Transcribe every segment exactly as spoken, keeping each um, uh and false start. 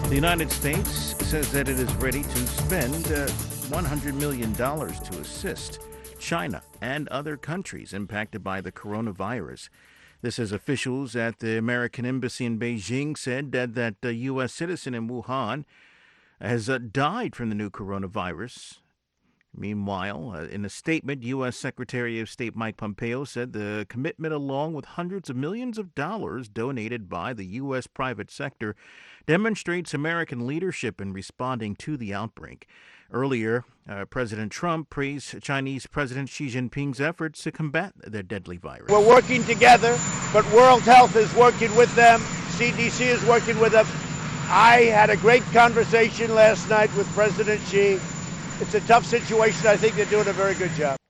The United States says that it is ready to spend uh, one hundred million dollars to assist China and other countries impacted by the coronavirus. This as officials at the American Embassy in Beijing said that, that a U S citizen in Wuhan has uh, died from the new coronavirus. Meanwhile, uh, in a statement, U S. Secretary of State Mike Pompeo said the commitment, along with hundreds of millions of dollars donated by the U S private sector, demonstrates American leadership in responding to the outbreak. Earlier, uh, President Trump praised Chinese President Xi Jinping's efforts to combat the deadly virus. We're working together, but World Health is working with them. C D C is working with them. I had a great conversation last night with President Xi. It's a tough situation. I think they're doing a very good job.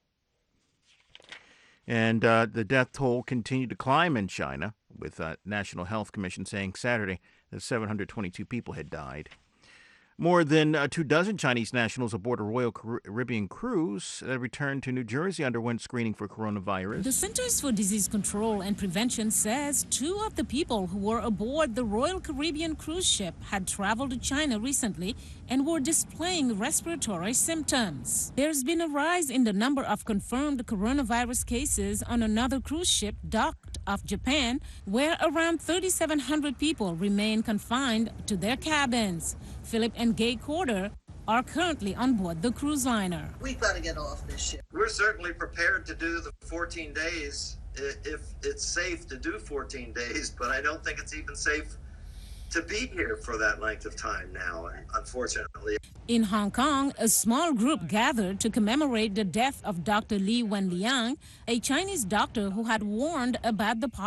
And uh, the death toll continued to climb in China, with uh, National Health Commission saying Saturday that seven hundred twenty-two people had died. More than uh, two dozen Chinese nationals aboard a Royal Caribbean cruise that returned to New Jersey underwent screening for coronavirus. The Centers for Disease Control and Prevention says two of the people who were aboard the Royal Caribbean cruise ship had traveled to China recently and were displaying respiratory symptoms. There's been a rise in the number of confirmed coronavirus cases on another cruise ship docked off Japan, where around thirty-seven hundred people remain confined to their cabins. Philip and Gay Corder are currently on board the cruise liner. We've got to get off this ship. We're certainly prepared to do the fourteen days if it's safe to do fourteen days, but I don't think it's even safe to be here for that length of time now, unfortunately. In Hong Kong, a small group gathered to commemorate the death of Doctor Li Wenliang, a Chinese doctor who had warned about the